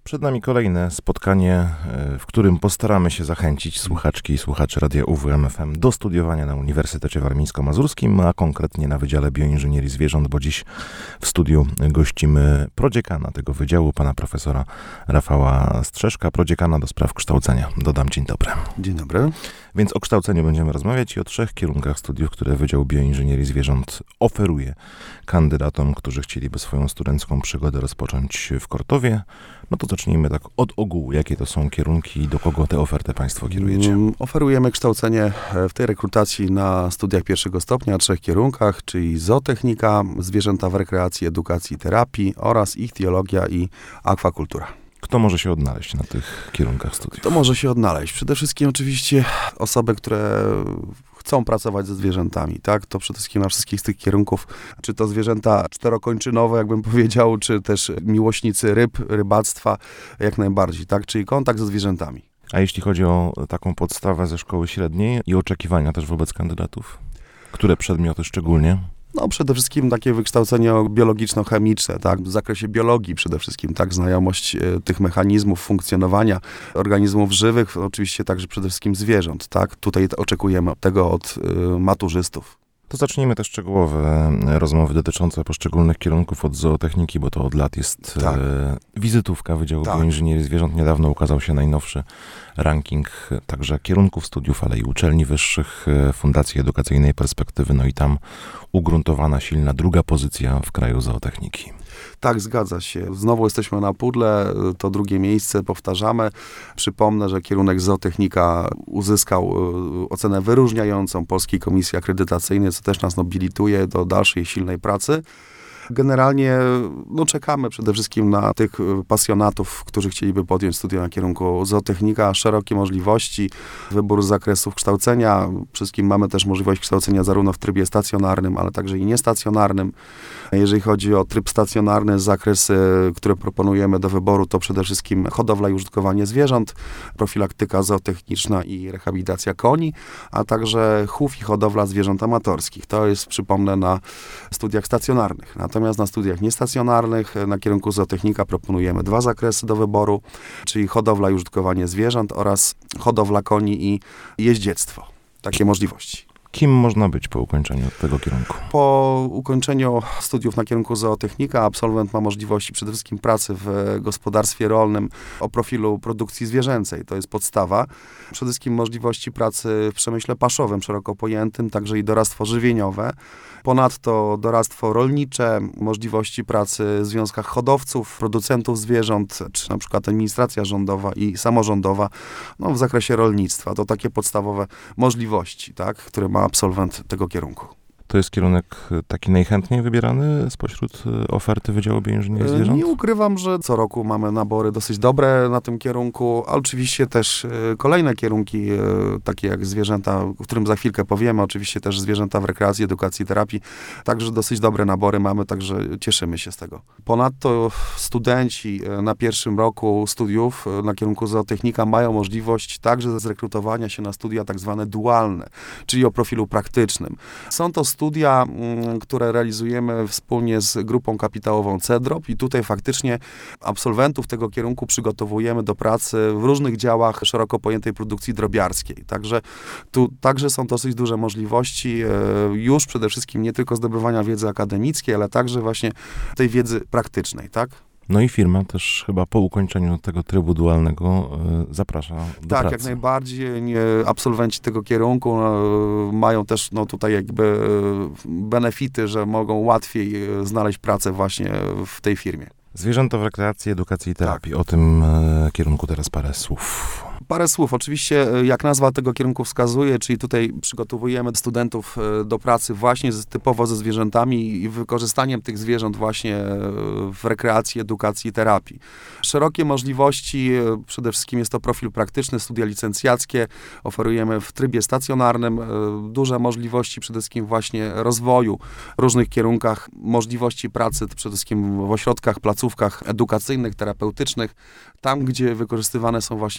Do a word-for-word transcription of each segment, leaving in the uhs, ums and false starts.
Przed nami kolejne spotkanie, w którym postaramy się zachęcić słuchaczki i słuchaczy Radia U W M F M do studiowania na Uniwersytecie Warmińsko-Mazurskim, a konkretnie na Wydziale Bioinżynierii Zwierząt, bo dziś w studiu gościmy prodziekana tego wydziału, pana profesora Rafała Strzeszka, prodziekana do spraw kształcenia. Dodam, dzień dobry. Dzień dobry. Więc o kształceniu będziemy rozmawiać i o trzech kierunkach studiów, które Wydział Bioinżynierii Zwierząt oferuje kandydatom, którzy chcieliby swoją studencką przygodę rozpocząć w Kortowie. No to zacznijmy tak od ogółu. Jakie to są kierunki i do kogo tę ofertę państwo kierujecie? Um, oferujemy kształcenie w tej rekrutacji na studiach pierwszego stopnia, trzech kierunkach, czyli zootechnika, zwierzęta w rekreacji, edukacji i terapii oraz ichtiologia i akwakultura. Kto może się odnaleźć na tych kierunkach studiów? To może się odnaleźć. Przede wszystkim oczywiście osoby, które chcą pracować ze zwierzętami, tak? To przede wszystkim na wszystkich z tych kierunków, czy to zwierzęta czterokończynowe, jakbym powiedział, czy też miłośnicy ryb, rybactwa, jak najbardziej, tak? Czyli kontakt ze zwierzętami. A jeśli chodzi o taką podstawę ze szkoły średniej i oczekiwania też wobec kandydatów? Które przedmioty szczególnie? No przede wszystkim takie wykształcenie biologiczno-chemiczne, tak, w zakresie biologii przede wszystkim, tak, znajomość e, tych mechanizmów funkcjonowania organizmów żywych, oczywiście także przede wszystkim zwierząt, tak, tutaj oczekujemy tego od e, maturzystów. To zacznijmy te szczegółowe rozmowy dotyczące poszczególnych kierunków od zootechniki, bo to od lat jest tak. e, wizytówka Wydziału tak. Bioinżynierii Zwierząt. Niedawno ukazał się najnowszy ranking także kierunków studiów, ale i uczelni wyższych, Fundacji Edukacyjnej Perspektywy, no i tam ugruntowana silna druga pozycja w kraju zootechniki. Tak, zgadza się. Znowu jesteśmy na pudle, to drugie miejsce, powtarzamy. Przypomnę, że kierunek zootechnika uzyskał ocenę wyróżniającą Polskiej Komisji Akredytacyjnej, co też nas nobilituje do dalszej silnej pracy. Generalnie no, czekamy przede wszystkim na tych pasjonatów, którzy chcieliby podjąć studia na kierunku zootechnika, szerokie możliwości, wybór zakresów kształcenia. Przede wszystkim mamy też możliwość kształcenia zarówno w trybie stacjonarnym, ale także i niestacjonarnym. Jeżeli chodzi o tryb stacjonarny, zakresy, które proponujemy do wyboru, to przede wszystkim hodowla i użytkowanie zwierząt, profilaktyka zootechniczna i rehabilitacja koni, a także chów i hodowla zwierząt amatorskich. To jest, przypomnę, na studiach stacjonarnych. Natomiast na studiach niestacjonarnych, na kierunku zootechnika proponujemy dwa zakresy do wyboru, czyli hodowla i użytkowanie zwierząt oraz hodowla koni i jeździectwo. Takie możliwości. Kim można być po ukończeniu tego kierunku? Po ukończeniu studiów na kierunku zootechnika absolwent ma możliwości przede wszystkim pracy w gospodarstwie rolnym o profilu produkcji zwierzęcej. To jest podstawa. Przede wszystkim możliwości pracy w przemyśle paszowym, szeroko pojętym, także i doradztwo żywieniowe. Ponadto doradztwo rolnicze, możliwości pracy w związkach hodowców, producentów zwierząt, czy na przykład administracja rządowa i samorządowa, no, w zakresie rolnictwa. To takie podstawowe możliwości, tak, które ma absolwent tego kierunku. To jest kierunek taki najchętniej wybierany spośród oferty Wydziału Bioinżynierii Zwierząt? Nie ukrywam, że co roku mamy nabory dosyć dobre na tym kierunku, a oczywiście też kolejne kierunki, takie jak zwierzęta, o którym za chwilkę powiemy, oczywiście też zwierzęta w rekreacji, edukacji, terapii, także dosyć dobre nabory mamy, także cieszymy się z tego. Ponadto studenci na pierwszym roku studiów na kierunku zootechnika mają możliwość także zrekrutowania się na studia tak zwane dualne, czyli o profilu praktycznym. Są to studia, które realizujemy wspólnie z grupą kapitałową CEDROP i tutaj faktycznie absolwentów tego kierunku przygotowujemy do pracy w różnych działach szeroko pojętej produkcji drobiarskiej. Także tu także są dosyć duże możliwości już przede wszystkim nie tylko zdobywania wiedzy akademickiej, ale także właśnie tej wiedzy praktycznej, tak? No i firma też chyba po ukończeniu tego trybu dualnego y, zaprasza do tak, pracy. Tak, jak najbardziej. Nie, absolwenci tego kierunku no, mają też no, tutaj jakby benefity, że mogą łatwiej znaleźć pracę właśnie w tej firmie. Zwierzęta w rekreacji, edukacji i terapii. Tak. O tym y, kierunku teraz parę słów. Parę słów. Oczywiście, jak nazwa tego kierunku wskazuje, czyli tutaj przygotowujemy studentów do pracy właśnie z, typowo ze zwierzętami i wykorzystaniem tych zwierząt właśnie w rekreacji, edukacji i terapii. Szerokie możliwości, przede wszystkim jest to profil praktyczny, studia licencjackie, oferujemy w trybie stacjonarnym, duże możliwości przede wszystkim właśnie rozwoju w różnych kierunkach, możliwości pracy przede wszystkim w ośrodkach, placówkach edukacyjnych, terapeutycznych, tam, gdzie wykorzystywane są właśnie zwierzęta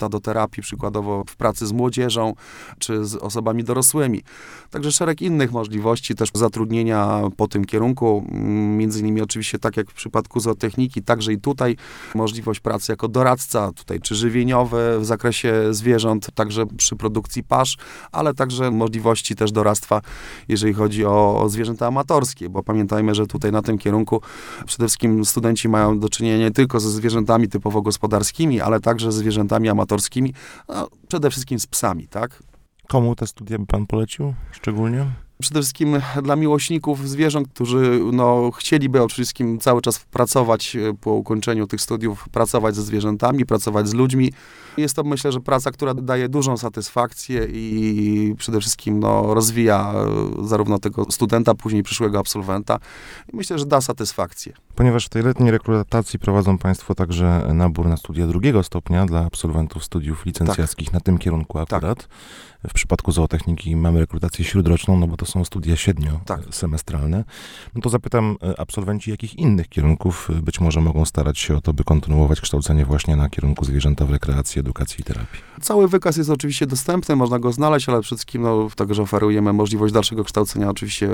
zwierzęta do terapii, przykładowo w pracy z młodzieżą, czy z osobami dorosłymi. Także szereg innych możliwości też zatrudnienia po tym kierunku, między innymi oczywiście tak jak w przypadku zootechniki, także i tutaj możliwość pracy jako doradca, tutaj czy żywieniowy w zakresie zwierząt, także przy produkcji pasz, ale także możliwości też doradztwa, jeżeli chodzi o, o zwierzęta amatorskie, bo pamiętajmy, że tutaj na tym kierunku przede wszystkim studenci mają do czynienia nie tylko ze zwierzętami typowo gospodarskimi, ale także ze zwierzętami amatorskimi, no, przede wszystkim z psami, tak? Komu te studia by pan polecił szczególnie? Przede wszystkim dla miłośników zwierząt, którzy no, chcieliby przede wszystkim cały czas pracować po ukończeniu tych studiów, pracować ze zwierzętami, pracować z ludźmi. Jest to, myślę, że praca, która daje dużą satysfakcję i przede wszystkim no, rozwija zarówno tego studenta, później przyszłego absolwenta. I myślę, że da satysfakcję. Ponieważ w tej letniej rekrutacji prowadzą państwo także nabór na studia drugiego stopnia dla absolwentów studiów licencjackich tak. na tym kierunku akurat. Tak. W przypadku zootechniki mamy rekrutację śródroczną, no bo to są studia siedmiosemestralne. Tak. No to zapytam, absolwenci jakich innych kierunków być może mogą starać się o to, by kontynuować kształcenie właśnie na kierunku zwierzęta w rekreacji, edukacji i terapii? Cały wykaz jest oczywiście dostępny, można go znaleźć, ale przede wszystkim no, także oferujemy możliwość dalszego kształcenia oczywiście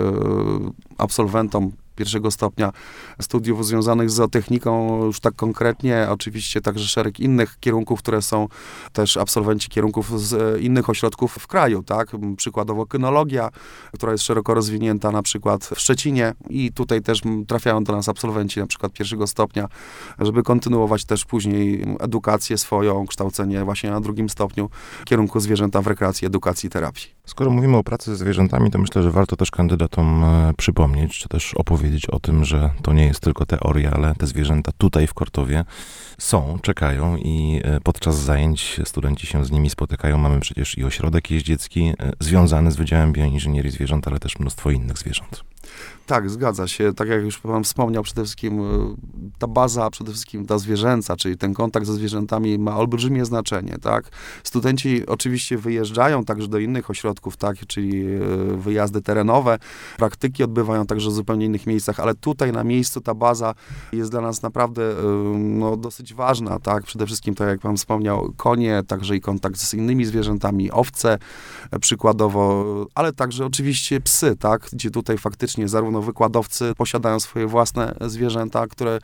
absolwentom pierwszego stopnia studiów związanych z zootechniką, już tak konkretnie, oczywiście także szereg innych kierunków, które są też absolwenci kierunków z innych ośrodków w kraju, tak? Przykładowo kynologia, która jest szeroko rozwinięta na przykład w Szczecinie i tutaj też trafiają do nas absolwenci na przykład pierwszego stopnia, żeby kontynuować też później edukację swoją, kształcenie właśnie na drugim stopniu kierunku zwierzęta w rekreacji, edukacji i terapii. Skoro mówimy o pracy ze zwierzętami, to myślę, że warto też kandydatom przypomnieć, czy też opowiedzieć o tym, że to nie jest tylko teoria, ale te zwierzęta tutaj w Kortowie są, czekają i podczas zajęć studenci się z nimi spotykają. Mamy przecież i ośrodek jeździecki związany z Wydziałem Bioinżynierii Zwierząt, ale też mnóstwo innych zwierząt. Tak, zgadza się. Tak jak już pan wspomniał, przede wszystkim ta baza, przede wszystkim ta zwierzęca, czyli ten kontakt ze zwierzętami ma olbrzymie znaczenie, tak? Studenci oczywiście wyjeżdżają także do innych ośrodków, tak? Czyli wyjazdy terenowe, praktyki odbywają także w zupełnie innych miejscach, ale tutaj na miejscu ta baza jest dla nas naprawdę no, dosyć ważna, tak? Przede wszystkim, tak jak pan wspomniał, konie, także i kontakt z innymi zwierzętami, owce przykładowo, ale także oczywiście psy, tak? Gdzie tutaj faktycznie zarówno wykładowcy posiadają swoje własne zwierzęta, które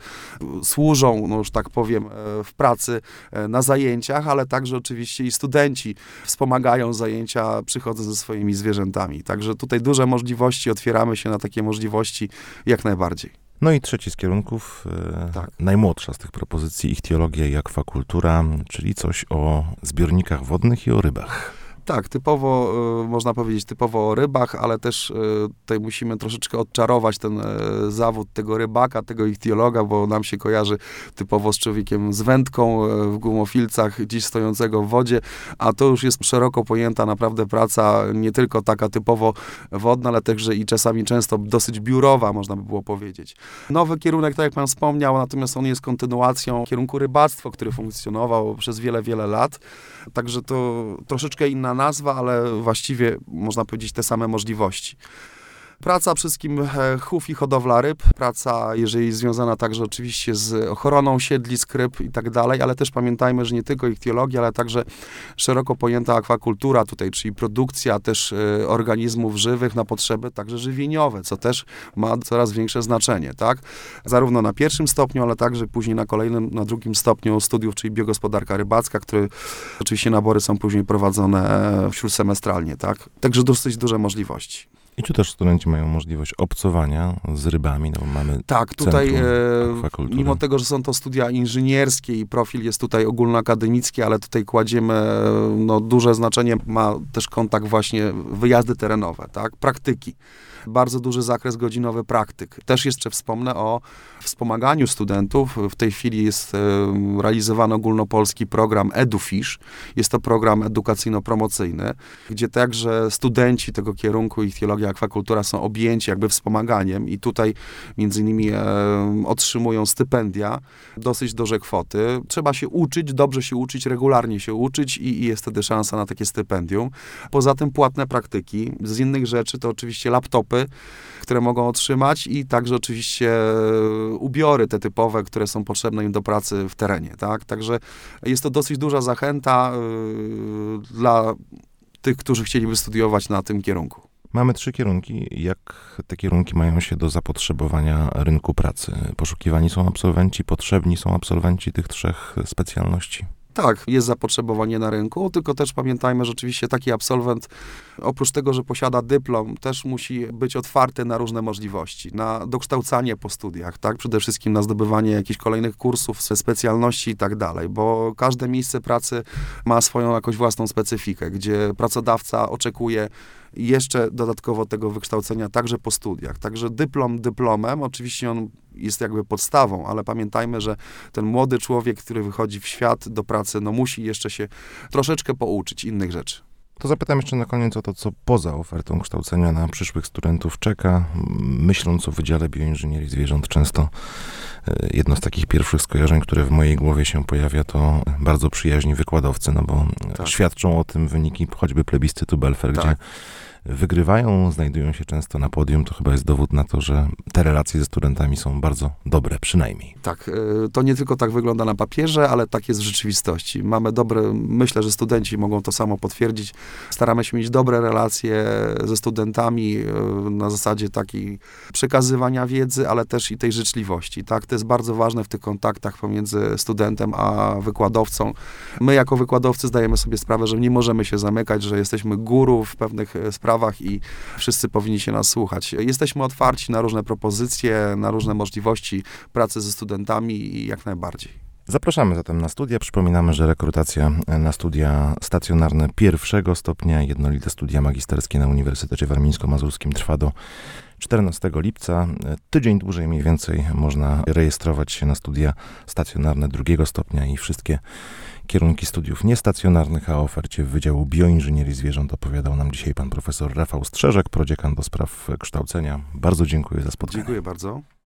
służą, no już tak powiem, w pracy na zajęciach, ale także oczywiście i studenci wspomagają zajęcia, przychodząc ze swoimi zwierzętami. Także tutaj duże możliwości, otwieramy się na takie możliwości jak najbardziej. No i trzeci z kierunków, e, tak. najmłodsza z tych propozycji, ichtiologia i akwakultura, czyli coś o zbiornikach wodnych i o rybach. Tak, typowo, y, można powiedzieć typowo o rybach, ale też y, tutaj musimy troszeczkę odczarować ten y, zawód tego rybaka, tego ichtiologa, bo nam się kojarzy typowo z człowiekiem z wędką y, w gumofilcach, gdzieś stojącego w wodzie, a to już jest szeroko pojęta naprawdę praca, nie tylko taka typowo wodna, ale także i czasami często dosyć biurowa, można by było powiedzieć. Nowy kierunek, tak jak pan wspomniał, natomiast on jest kontynuacją kierunku rybactwo, który funkcjonował przez wiele, wiele lat, także to troszeczkę inna nazwa, ale właściwie można powiedzieć te same możliwości. Praca przede wszystkim chów i hodowla ryb, praca, jeżeli związana także oczywiście z ochroną siedlisk ryb i tak dalej, ale też pamiętajmy, że nie tylko ichtiologia, ale także szeroko pojęta akwakultura tutaj, czyli produkcja też y, organizmów żywych na potrzeby także żywieniowe, co też ma coraz większe znaczenie, tak? Zarówno na pierwszym stopniu, ale także później na kolejnym, na drugim stopniu studiów, czyli biogospodarka rybacka, które oczywiście nabory są później prowadzone śródsemestralnie, tak? Także dosyć duże możliwości. I czy też studenci mają możliwość obcowania z rybami? No, mamy tak, tutaj e, mimo tego, że są to studia inżynierskie i profil jest tutaj ogólnoakademicki, ale tutaj kładziemy, no, duże znaczenie ma też kontakt właśnie wyjazdy terenowe, tak, praktyki. Bardzo duży zakres godzinowy praktyk. Też jeszcze wspomnę o wspomaganiu studentów. W tej chwili jest e, realizowany ogólnopolski program EduFish. Jest to program edukacyjno-promocyjny, gdzie także studenci tego kierunku ichtiologia, akwakultura są objęci jakby wspomaganiem i tutaj między innymi e, otrzymują stypendia, dosyć duże kwoty. Trzeba się uczyć, dobrze się uczyć, regularnie się uczyć i, i jest wtedy szansa na takie stypendium. Poza tym płatne praktyki. Z innych rzeczy to oczywiście laptopy, stopy, które mogą otrzymać i także oczywiście ubiory te typowe, które są potrzebne im do pracy w terenie, tak? Także jest to dosyć duża zachęta yy, dla tych, którzy chcieliby studiować na tym kierunku. Mamy trzy kierunki. Jak te kierunki mają się do zapotrzebowania rynku pracy? Poszukiwani są absolwenci, potrzebni są absolwenci tych trzech specjalności? Tak, jest zapotrzebowanie na rynku, tylko też pamiętajmy, że oczywiście taki absolwent, oprócz tego, że posiada dyplom, też musi być otwarty na różne możliwości, na dokształcanie po studiach, tak? Przede wszystkim na zdobywanie jakichś kolejnych kursów, specjalności i tak dalej, bo każde miejsce pracy ma swoją jakąś własną specyfikę, gdzie pracodawca oczekuje jeszcze dodatkowo tego wykształcenia także po studiach. Także dyplom dyplomem, oczywiście on jest jakby podstawą, ale pamiętajmy, że ten młody człowiek, który wychodzi w świat do pracy, no musi jeszcze się troszeczkę pouczyć innych rzeczy. To zapytam jeszcze na koniec o to, co poza ofertą kształcenia na przyszłych studentów czeka. Myśląc o Wydziale Bioinżynierii Zwierząt, często jedno z takich pierwszych skojarzeń, które w mojej głowie się pojawia, to bardzo przyjaźni wykładowcy, no bo tak. Świadczą o tym wyniki choćby plebiscytu Belfer, tak. Gdzie wygrywają, znajdują się często na podium, to chyba jest dowód na to, że te relacje ze studentami są bardzo dobre, przynajmniej. Tak, to nie tylko tak wygląda na papierze, ale tak jest w rzeczywistości. Mamy dobre, myślę, że studenci mogą to samo potwierdzić. Staramy się mieć dobre relacje ze studentami na zasadzie takiej przekazywania wiedzy, ale też i tej życzliwości, tak? To jest bardzo ważne w tych kontaktach pomiędzy studentem a wykładowcą. My jako wykładowcy zdajemy sobie sprawę, że nie możemy się zamykać, że jesteśmy guru w pewnych sprawach, i wszyscy powinni się nas słuchać. Jesteśmy otwarci na różne propozycje, na różne możliwości pracy ze studentami i jak najbardziej. Zapraszamy zatem na studia. Przypominamy, że rekrutacja na studia stacjonarne pierwszego stopnia, jednolite studia magisterskie na Uniwersytecie Warmińsko-Mazurskim trwa do czternastego lipca. Tydzień dłużej mniej więcej można rejestrować się na studia stacjonarne drugiego stopnia i wszystkie kierunki studiów niestacjonarnych, a o ofercie Wydziału Bioinżynierii Zwierząt opowiadał nam dzisiaj pan profesor Rafał Strzeżek, prodziekan do spraw kształcenia. Bardzo dziękuję za spotkanie. Dziękuję bardzo.